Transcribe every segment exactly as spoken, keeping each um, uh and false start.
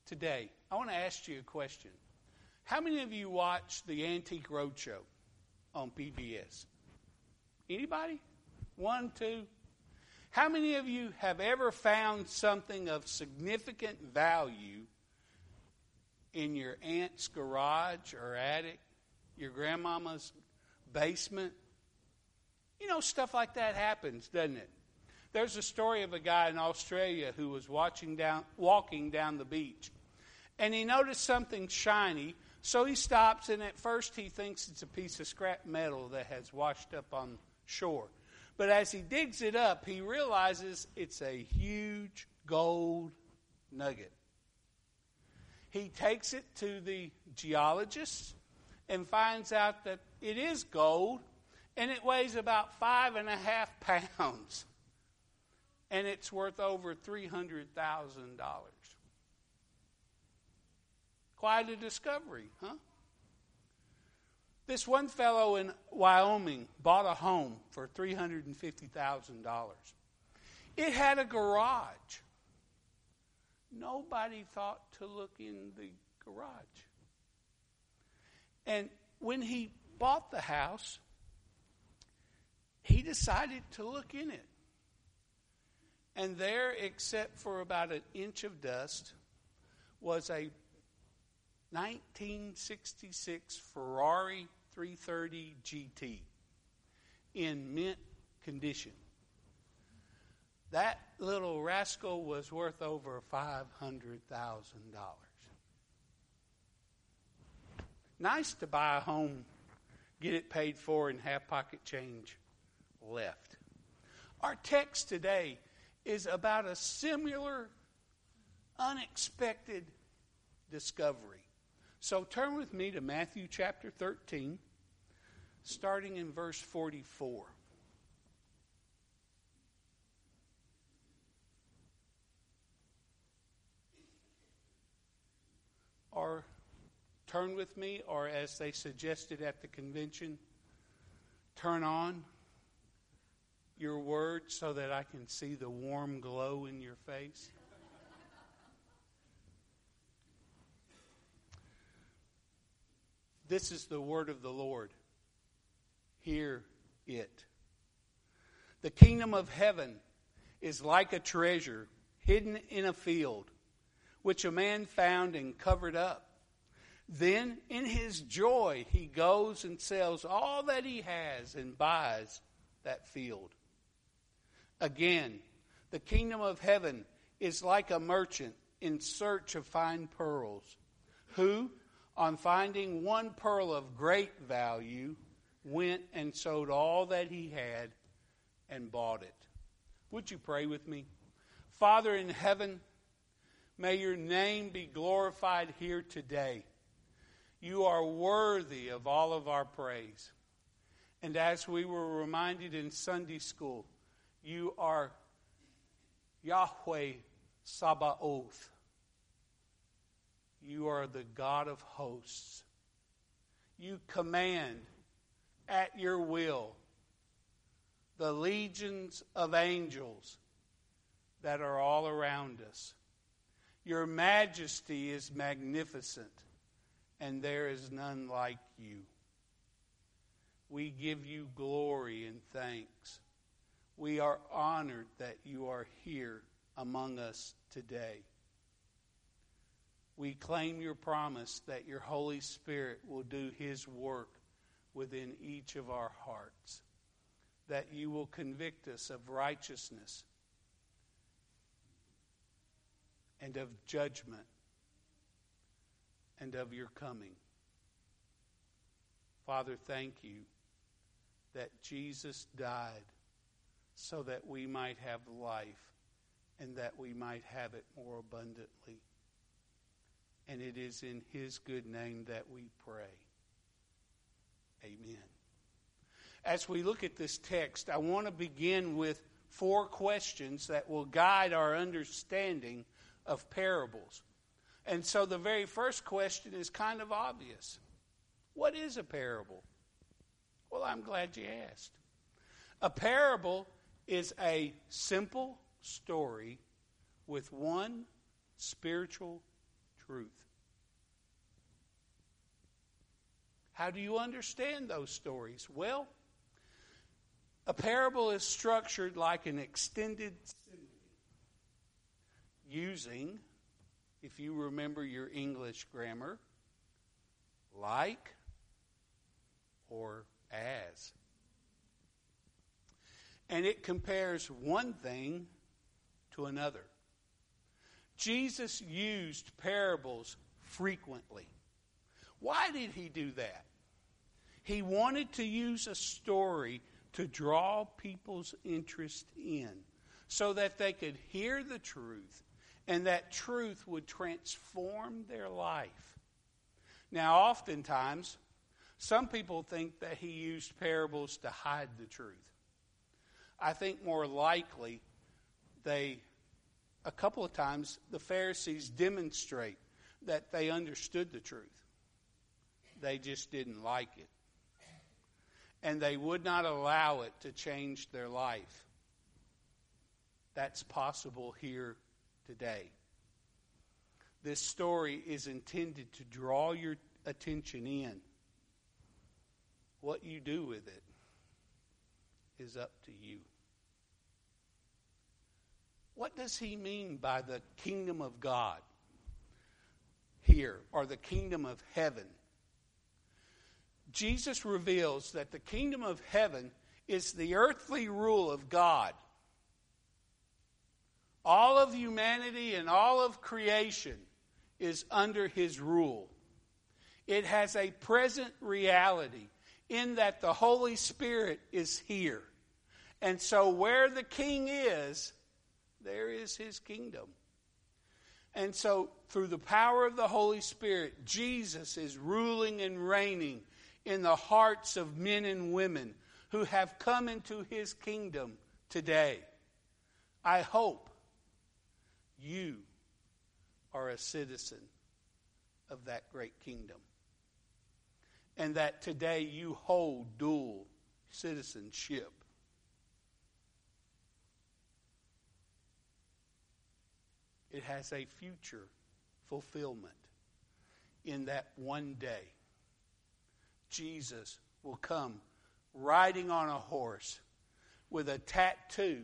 today, I want to ask you a question. How many of you watch the Antique Roadshow on P B S? Anybody? One, two? How many of you have ever found something of significant value in your aunt's garage or attic, your grandmama's basement? You know, stuff like that happens, doesn't it? There's a story of a guy in Australia who was watching down, walking down the beach, and he noticed something shiny, so he stops, and at first he thinks it's a piece of scrap metal that has washed up on shore. But as he digs it up, he realizes it's a huge gold nugget. He takes it to the geologist and finds out that it is gold, and it weighs about five and a half pounds. And it's worth over three hundred thousand dollars. Quite a discovery, huh? This one fellow in Wyoming bought a home for three hundred fifty thousand dollars. It had a garage. Nobody thought to look in the garage. And when he bought the house, he decided to look in it. And there, except for about an inch of dust, was a nineteen sixty-six Ferrari three thirty G T in mint condition. That little rascal was worth over five hundred thousand dollars. Nice to buy a home, get it paid for, and have pocket change left. Our text today is about a similar, unexpected discovery. So turn with me to Matthew chapter thirteen, starting in verse forty-four. Or turn with me, or as they suggested at the convention, turn on your word so that I can see the warm glow in your face. This is the word of the Lord. Hear it. The kingdom of heaven is like a treasure hidden in a field, which a man found and covered up. Then, in his joy, he goes and sells all that he has and buys that field. Again, the kingdom of heaven is like a merchant in search of fine pearls, who, on finding one pearl of great value, went and sold all that he had and bought it. Would you pray with me? Father in heaven, may your name be glorified here today. You are worthy of all of our praise. And as we were reminded in Sunday school, you are Yahweh Sabaoth. You are the God of hosts. You command at your will the legions of angels that are all around us. Your majesty is magnificent, and there is none like you. We give you glory and thanks. We are honored that you are here among us today. We claim your promise that your Holy Spirit will do his work within each of our hearts, that you will convict us of righteousness and of judgment and of your coming. Father, thank you that Jesus died so that we might have life and that we might have it more abundantly. And it is in his good name that we pray. Amen. As we look at this text, I want to begin with four questions that will guide our understanding of parables. And so the very first question is kind of obvious. What is a parable? Well, I'm glad you asked. A parable is a simple story with one spiritual truth. How do you understand those stories? Well, a parable is structured like an extended simile, using, if you remember your English grammar, like or as. And it compares one thing to another. Jesus used parables frequently. Why did he do that? He wanted to use a story to draw people's interest in so that they could hear the truth and that truth would transform their life. Now, oftentimes, some people think that he used parables to hide the truth. I think more likely they, a couple of times, the Pharisees demonstrate that they understood the truth. They just didn't like it. And they would not allow it to change their life. That's possible here today. This story is intended to draw your attention in. What you do with it is up to you. What does he mean by the kingdom of God here, or the kingdom of heaven? Jesus reveals that the kingdom of heaven is the earthly rule of God. All of humanity and all of creation is under his rule. It has a present reality in that the Holy Spirit is here. And so where the king is, there is his kingdom. And so through the power of the Holy Spirit, Jesus is ruling and reigning in the hearts of men and women who have come into his kingdom today. I hope you are a citizen of that great kingdom. And that today you hold dual citizenship. It has a future fulfillment in that one day Jesus will come riding on a horse with a tattoo.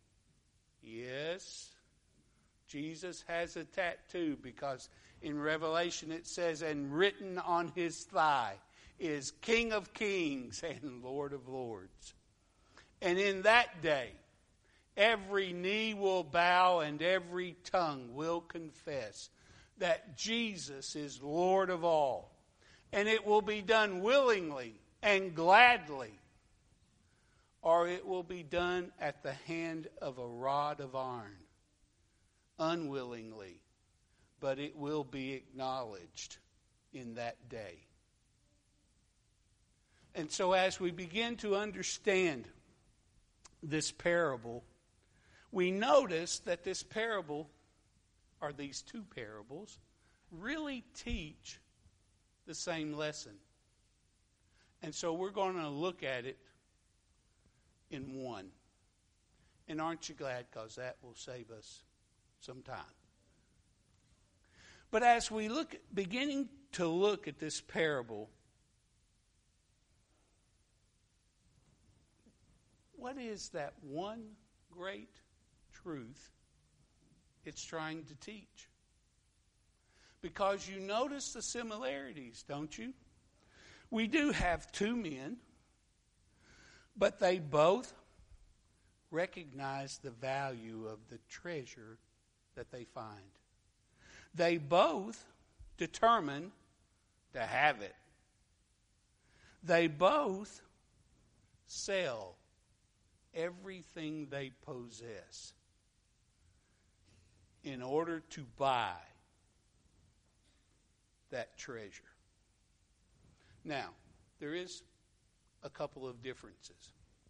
Yes, Jesus has a tattoo because in Revelation it says, and written on his thigh is King of Kings and Lord of Lords. And in that day, every knee will bow and every tongue will confess that Jesus is Lord of all. And it will be done willingly and gladly, or it will be done at the hand of a rod of iron, unwillingly, but it will be acknowledged in that day. And so as we begin to understand this parable, we notice that this parable, or these two parables, really teach the same lesson. And so we're going to look at it in one. And aren't you glad? Because that will save us some time. But as we look, beginning to look at this parable, what is that one great truth it's trying to teach? Because you notice the similarities, don't you? We do have two men, but they both recognize the value of the treasure that they find. They both determine to have it. They both sell everything they possess in order to buy that treasure. Now, there is a couple of differences.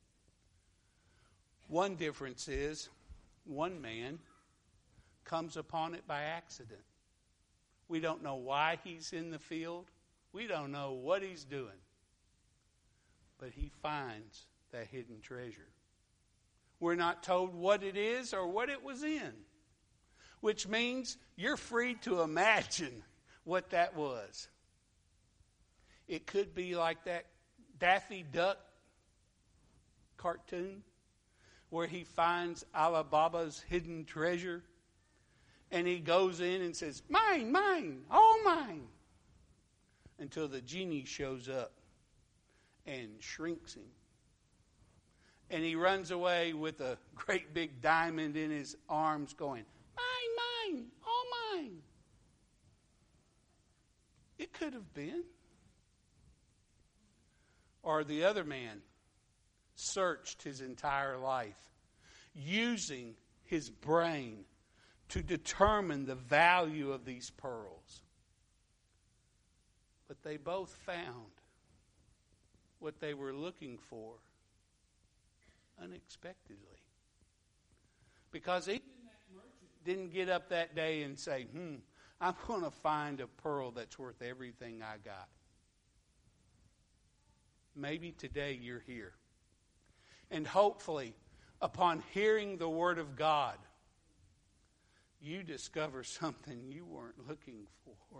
One difference is one man comes upon it by accident. We don't know why he's in the field. We don't know what he's doing. But he finds that hidden treasure. We're not told what it is or what it was in, which means you're free to imagine what that was. It could be like that Daffy Duck cartoon where he finds Alibaba's hidden treasure and he goes in and says, "Mine, mine, all mine," until the genie shows up and shrinks him. And he runs away with a great big diamond in his arms going, "Mine, mine, all mine." It could have been. Or the other man searched his entire life using his brain to determine the value of these pearls. But they both found what they were looking for unexpectedly. Because even that merchant didn't get up that day and say, hmm, I'm going to find a pearl that's worth everything I got. Maybe today you're here. And hopefully, upon hearing the Word of God, you discover something you weren't looking for.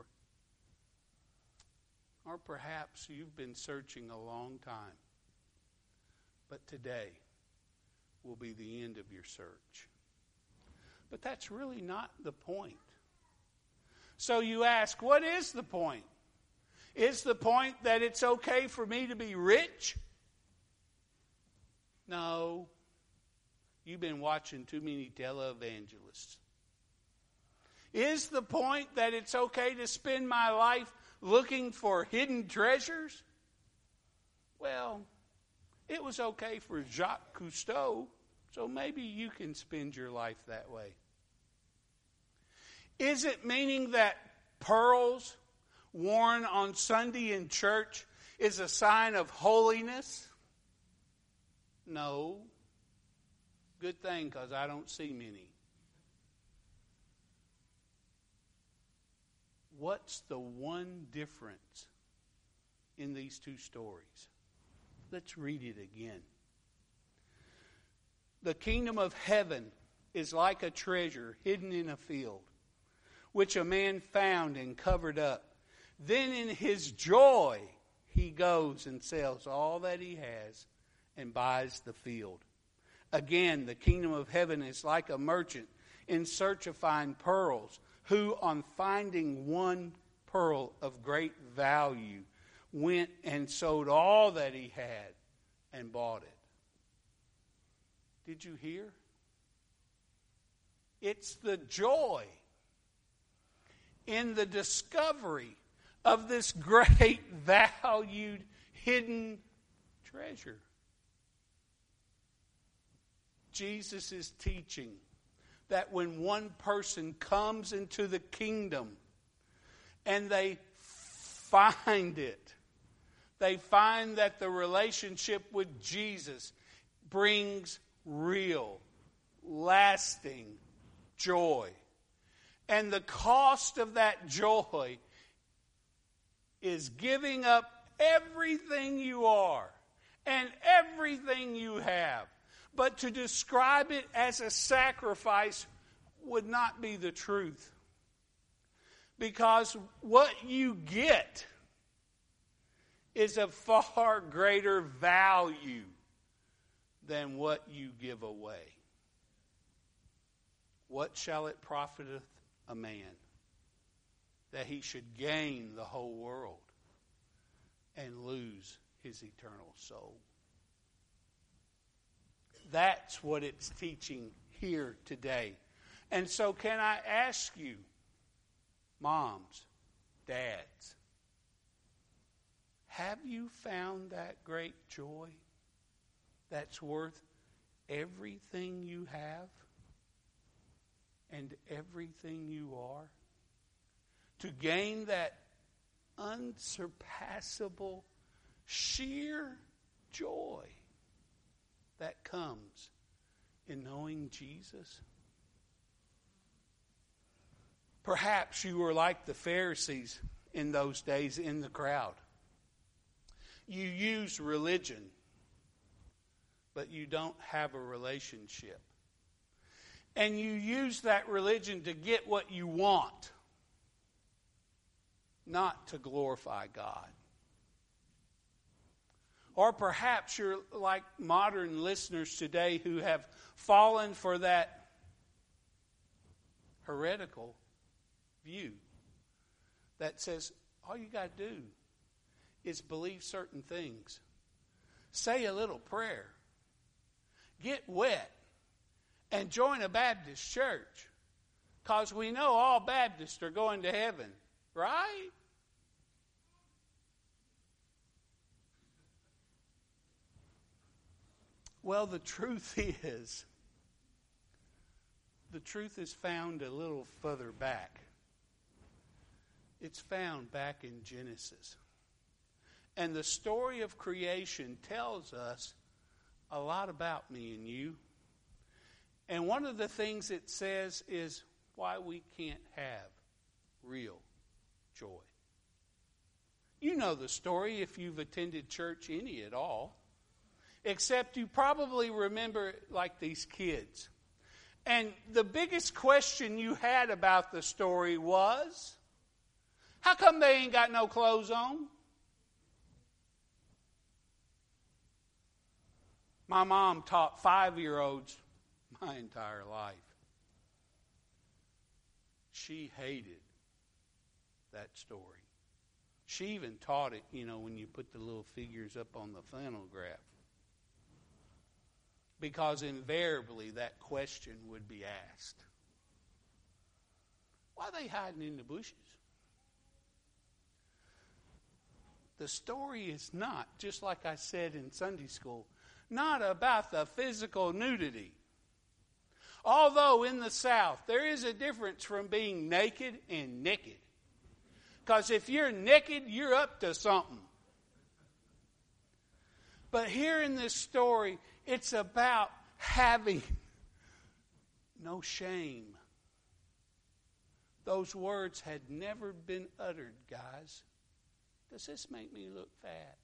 Or perhaps you've been searching a long time. But today will be the end of your search. But that's really not the point. So you ask, what is the point? Is the point that it's okay for me to be rich? No. You've been watching too many televangelists. Is the point that it's okay to spend my life looking for hidden treasures? Well, it was okay for Jacques Cousteau, so maybe you can spend your life that way. Is it meaning that pearls worn on Sunday in church is a sign of holiness? No. Good thing, because I don't see many. What's the one difference in these two stories? Let's read it again. The kingdom of heaven is like a treasure hidden in a field, which a man found and covered up. Then in his joy, he goes and sells all that he has and buys the field. Again, the kingdom of heaven is like a merchant in search of fine pearls, who on finding one pearl of great value went and sold all that he had and bought it. Did you hear? It's the joy in the discovery of this great valued hidden treasure. Jesus is teaching that when one person comes into the kingdom and they find it, they find that the relationship with Jesus brings real, lasting joy. And the cost of that joy is giving up everything you are and everything you have. But to describe it as a sacrifice would not be the truth. Because what you get is of far greater value than what you give away. What shall it profiteth a man that he should gain the whole world and lose his eternal soul? That's what it's teaching here today. And so can I ask you, moms, dads, have you found that great joy that's worth everything you have and everything you are? To gain that unsurpassable, sheer joy that comes in knowing Jesus? Perhaps you were like the Pharisees in those days in the crowd. You use religion, but you don't have a relationship. And you use that religion to get what you want. not to glorify God. Or perhaps you're like modern listeners today who have fallen for that heretical view that says all you got to do is believe certain things, say a little prayer, get wet, and join a Baptist church, because we know all Baptists are going to heaven, right? Well, the truth is, the truth is found a little further back. It's found back in Genesis. And the story of creation tells us a lot about me and you. And one of the things it says is why we can't have real joy. You know the story if you've attended church any at all. Except you probably remember it like these kids. And the biggest question you had about the story was, how come they ain't got no clothes on? My mom taught five-year-olds my entire life. She hated that story. She even taught it, you know, when you put the little figures up on the flannel graph. Because invariably that question would be asked. Why are they hiding in the bushes? The story is not, just like I said in Sunday school, not about the physical nudity. Although in the South, there is a difference from being naked and naked. Because if you're naked, you're up to something. But here in this story, it's about having no shame. Those words had never been uttered, guys. Does this make me look fat?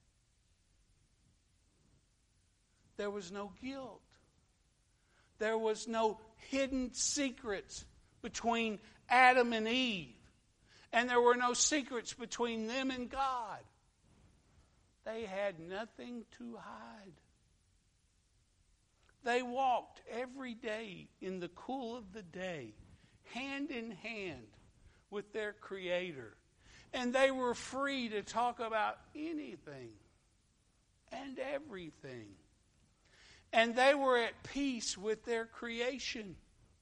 There was no guilt. There was no hidden secrets between Adam and Eve. And there were no secrets between them and God. They had nothing to hide. They walked every day in the cool of the day, hand in hand with their Creator. And they were free to talk about anything and everything. And they were at peace with their creation.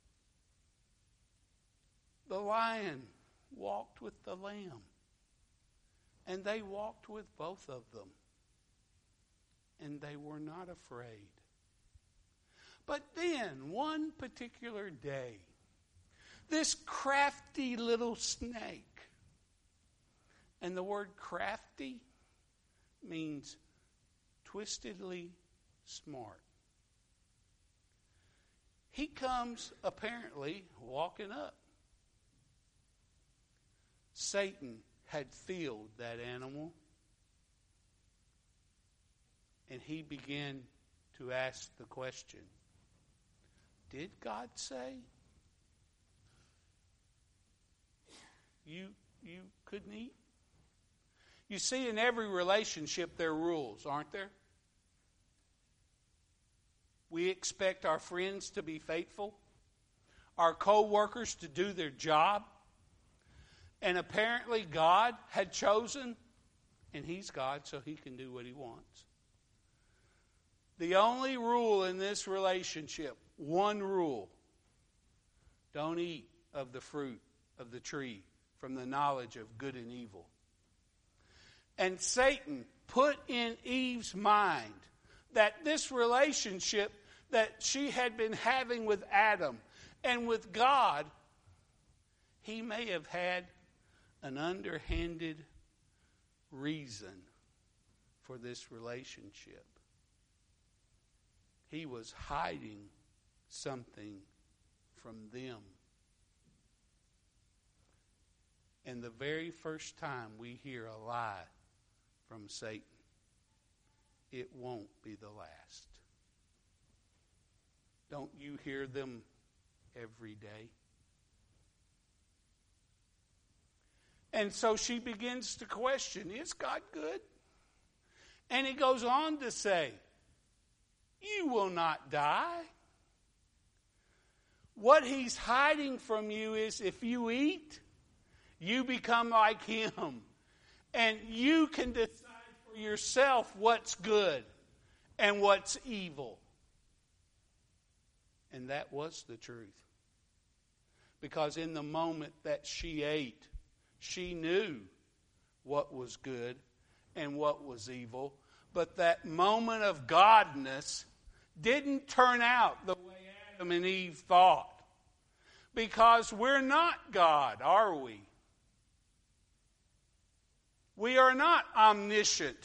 The lion walked with the lamb. And they walked with both of them. And they were not afraid. But then, one particular day, this crafty little snake, and the word crafty means twistedly smart. He comes, apparently, walking up. Satan had filled that animal, and he began to ask the question, did God say you, you couldn't eat? You see, in every relationship there are rules, aren't there? We expect our friends to be faithful, our co-workers to do their job, and apparently God had chosen, and He's God, so He can do what He wants. The only rule in this relationship, one rule, don't eat of the fruit of the tree from the knowledge of good and evil. And Satan put in Eve's mind that this relationship that she had been having with Adam and with God, he may have had an underhanded reason for this relationship. He was hiding something from them. And the very first time we hear a lie from Satan, it won't be the last. Don't you hear them every day? And so she begins to question, is God good? And he goes on to say, you will not die. What he's hiding from you is if you eat, you become like him. And you can decide for yourself what's good and what's evil. And that was the truth. Because in the moment that she ate, she knew what was good and what was evil. But that moment of godness didn't turn out the way Adam and Eve thought. Because we're not God, are we? We are not omniscient.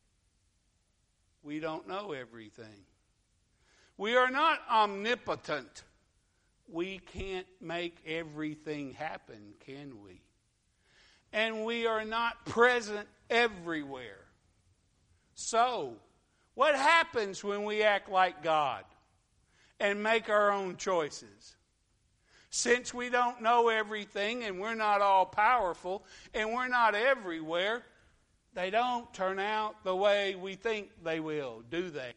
We don't know everything. We are not omnipotent. We can't make everything happen, can we? And we are not present everywhere. So, what happens when we act like God and make our own choices? Since we don't know everything and we're not all powerful and we're not everywhere, they don't turn out the way we think they will, do they?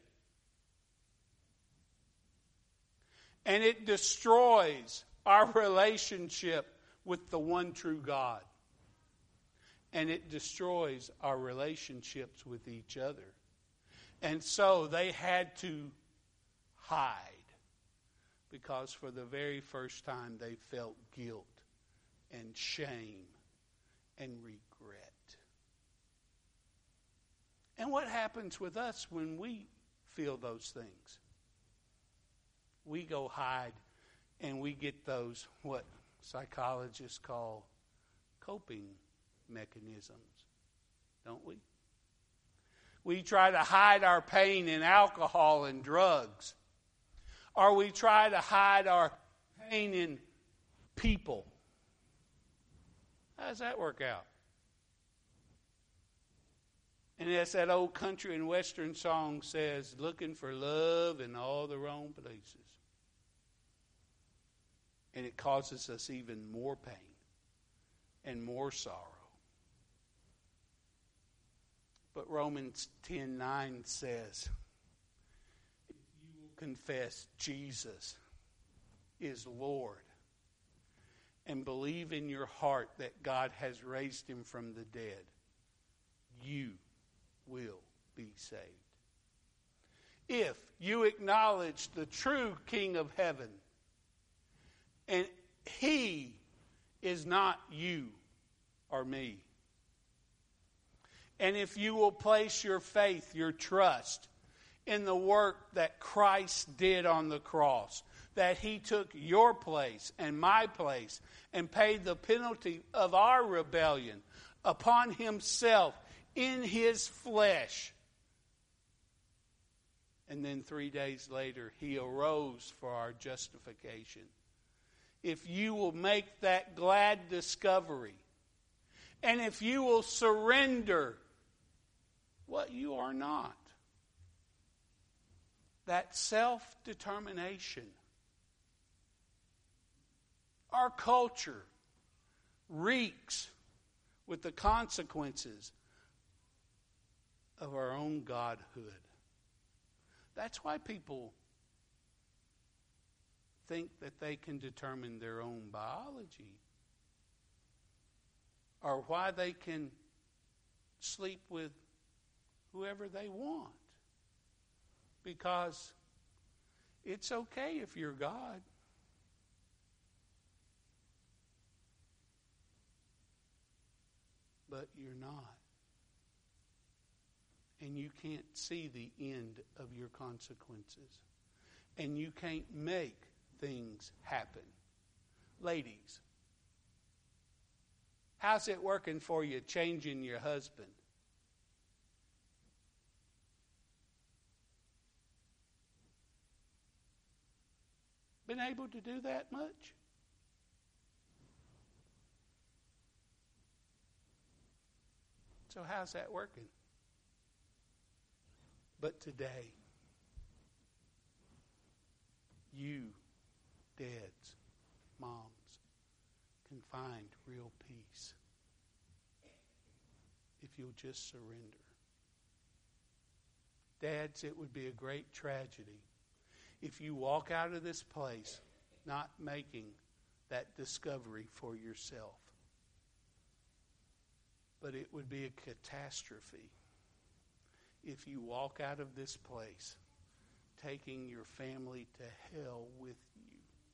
And it destroys our relationship with the one true God. And it destroys our relationships with each other. And so they had to hide. Because for the very first time they felt guilt and shame and regret. And what happens with us when we feel those things? We go hide and we get those, what psychologists call coping mechanisms, don't we? We try to hide our pain in alcohol and drugs. Or we try to hide our pain in people. How does that work out? And as that old country and western song says, looking for love in all the wrong places. And it causes us even more pain and more sorrow. But Romans ten nine says, if you will confess Jesus is Lord and believe in your heart that God has raised him from the dead, you will be saved. If you acknowledge the true King of heaven, and he is not you or me. And if you will place your faith, your trust in the work that Christ did on the cross, that he took your place and my place and paid the penalty of our rebellion upon himself in his flesh. And then three days later, he arose for our justification. If you will make that glad discovery, and if you will surrender what you are not, that self-determination. Our culture reeks with the consequences of our own godhood. That's why people think that they can determine their own biology, or why they can sleep with whoever they want. Because it's okay if you're God. But you're not. And you can't see the end of your consequences. And you can't make things happen. Ladies, how's it working for you changing your husband? Been able to do that much? So how's that working? But today, you, dads, moms, can find real peace you'll just surrender. Dads, it would be a great tragedy if you walk out of this place not making that discovery for yourself. But it would be a catastrophe if you walk out of this place taking your family to hell with you.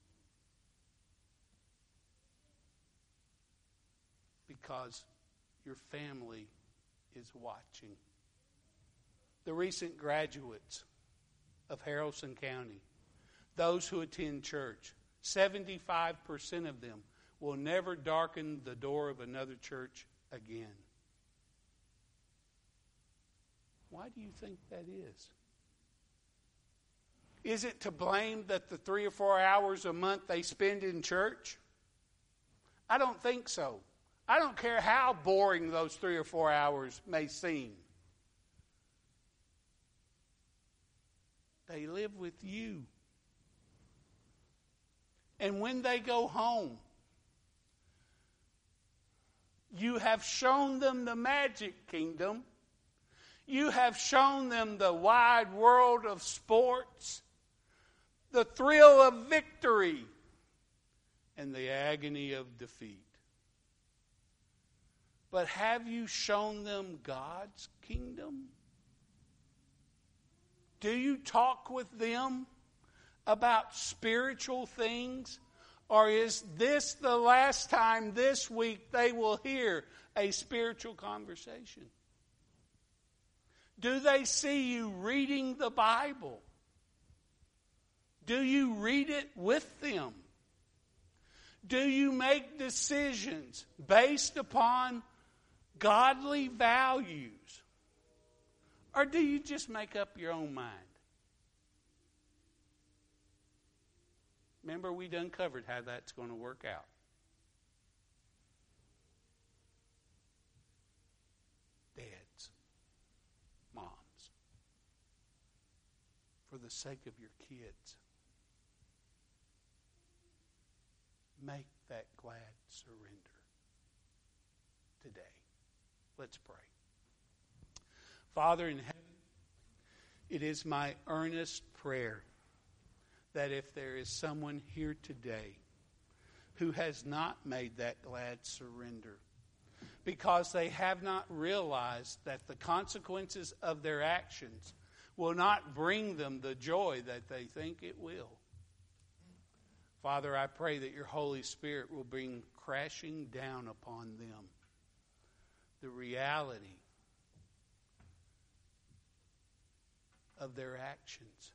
Because your family is watching. The recent graduates of Haralson County, those who attend church, seventy-five percent of them will never darken the door of another church again. Why do you think that is? Is it to blame that the three or four hours a month they spend in church? I don't think so. I don't care how boring those three or four hours may seem. They live with you. And when they go home, you have shown them the magic kingdom. You have shown them the wide world of sports, the thrill of victory, and the agony of defeat. But have you shown them God's kingdom? Do you talk with them about spiritual things? Or is this the last time this week they will hear a spiritual conversation? Do they see you reading the Bible? Do you read it with them? Do you make decisions based upon godly values? Or do you just make up your own mind? Remember, we done covered how that's going to work out. Dads, moms, for the sake of your kids, make that glad surrender today. Let's pray. Father in heaven, it is my earnest prayer that if there is someone here today who has not made that glad surrender because they have not realized that the consequences of their actions will not bring them the joy that they think it will. Father, I pray that your Holy Spirit will bring crashing down upon them the reality of their actions.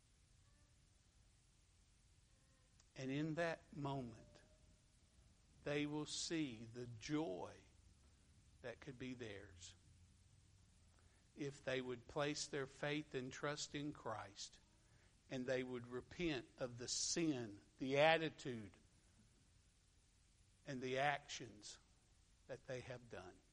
And in that moment, they will see the joy that could be theirs if they would place their faith and trust in Christ, and they would repent of the sin, the attitude, and the actions that they have done.